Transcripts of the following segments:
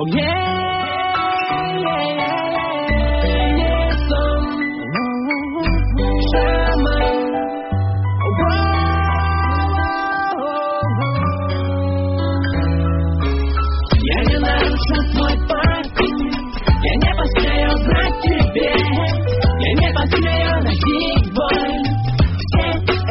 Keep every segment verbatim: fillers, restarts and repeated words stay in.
Oh yeah, yeah, yeah, сон, шаман. Я не нарушу твой покой, я не посмею врать тебе, я не посмею носить боль. Все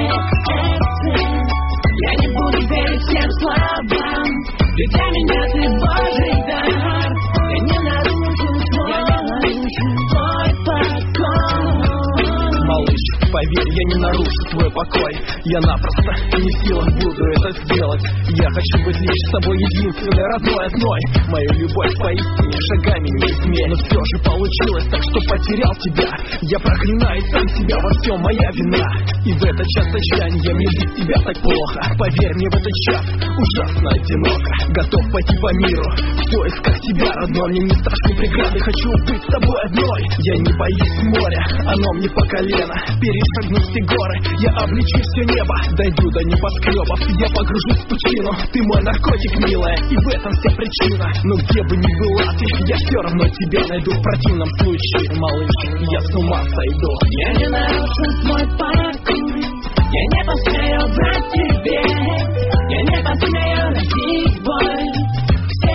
эти я не буду верить всем словам, ведь для меня ты Божий дар. Я не нарушу твой, твой покой. Малыш, поверь, я не нарушу твой покой. Я напросто не в силах буду это сделать. Я хочу быть лишь с тобой единственной, родной одной. Мою любовь поистине шагами не измерь. Но все же получилось так, что потерял тебя. Я проклинаю сам себя, во всем моя вина. И в этот час отчаяния мне без тебя так плохо. Поверь мне, в этот час ужасно одиноко. Готов пойти по миру в поисках тебя, родной. Мне не страшны преграды, хочу быть с тобой одной. Я не боюсь моря, оно мне по колено. Перешагну все горы, я облечу все небо. Дойду до небоскребов, я погружусь в пучину. Ты мой наркотик, милая, и в этом вся причина. Но где бы ни была ты, я все равно тебя найду. В противном случае, малыш, я с ума сойду. Я не нарушу твой покой, я не посмею врать тебе, я не посмею носить боль. Все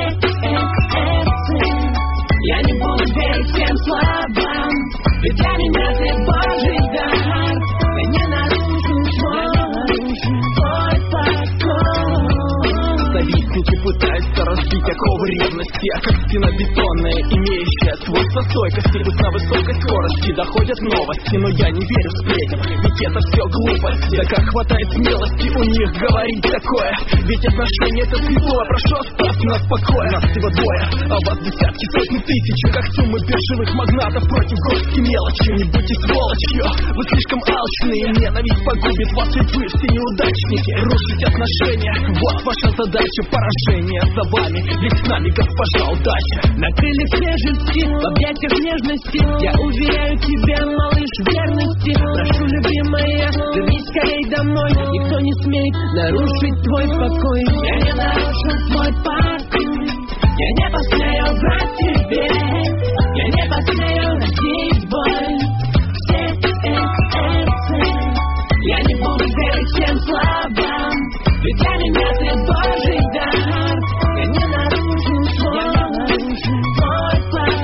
эти я не буду верить всем словам, ведь для меня ты Божий дар. Я не нарушу твой, твой покой. Завистники пытаются разбить оковы ревности, а как стена бетонная, имеющая свойство стойкости. Пусть на высокой скорости доходят новости, но я не верю сплетням, ведь это все глупость. Да как хватает смелости у них говорить такое, ведь отношения это святое. Прошу, оставьте нас в покое. Нас всего двое, а вас десятки, сотни тысяч. Как суммы биржевых магнатов против горстки мелочи. Не будьте сволочью, вы слишком алчные, ненависть погубит вас, ведь вы все неудачники. Рушить отношения, вот ваша задача. Поражение за вами, ведь с нами госпожа удача. На крыльях свежести, в объятиях нежности, я уверяю тебя, малыш, в верности. Прошу, любимая, вернись скорей домой. Никто не смеет нарушить твой покой. Я не нарушу твой покой, я не посмею врать тебе, я не посмею носить боль. Все эти я не буду верить всем словам, ведь для меня ты Божий дар. Я не нарушу твой, твой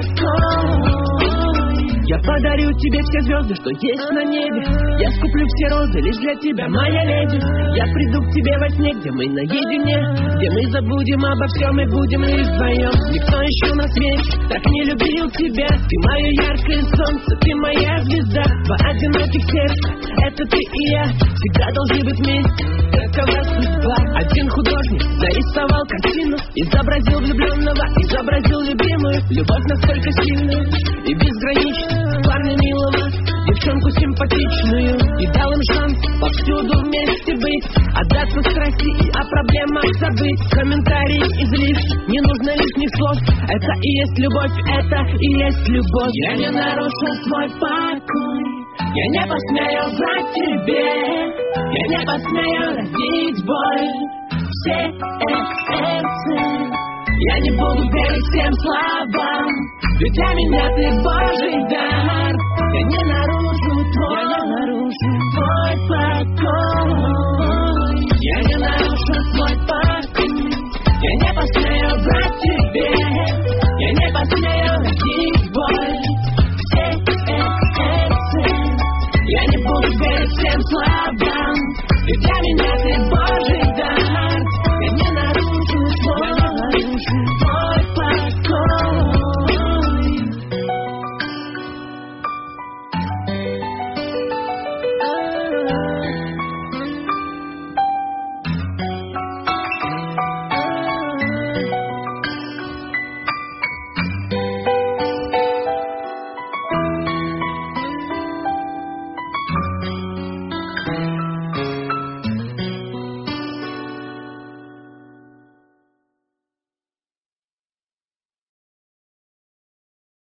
покой. Я подарю тебе все звезды, что есть на небе. Я скуплю все розы лишь для тебя, моя леди. Я приду к тебе во сне, где мы наедине, где мы забудем обо всем и будем лишь вдвоем. Никто еще на свете так не любил тебя. Ты мое яркое солнце, ты моя звезда. Два одиноких сердца, это ты и я, всегда должны быть вместе. Такова судьба. Один художник нарисовал картину, изобразил влюбленного, изобразил любимую. Любовь настолько сильную и безграничную, парня милого, девчонку симпатичную. И дал им шанс повсюду вместе быть, отдаться страсти и о проблемах забыть. Комментарии излишни, не нужно лишних слов. Это и есть любовь, это и есть любовь. Я не нарушу твой покой, я не посмею врать тебе, я не посмею родить боль. Все эти я не буду верить всем словам, ведь для меня ты Божий дар. Я не нарушу твой, я не нарушу твой покой.